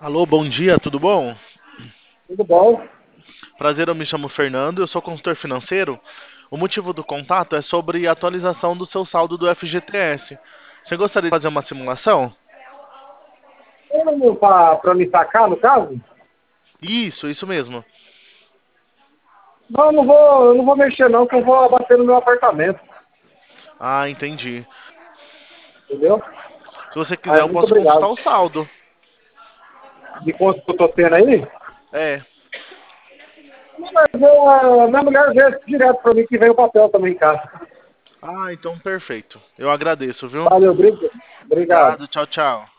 Alô, bom dia, tudo bom? Tudo bom? Prazer, eu me chamo Fernando, eu sou consultor financeiro. O motivo do contato é sobre a atualização do seu saldo do FGTS. Você gostaria de fazer uma simulação? Para me sacar, no caso? Isso mesmo. Não, eu não vou mexer não, que eu vou abater no meu apartamento, Ah, entendi. entendeu? Se você quiser, Aí, eu muito posso consultar obrigado. o saldo. De quanto que eu tô tendo aí? É. Mas minha mulher vê direto para mim que vem o papel também em casa. Ah, então perfeito. Eu agradeço, viu? Valeu, obrigado. Obrigado, tchau, tchau.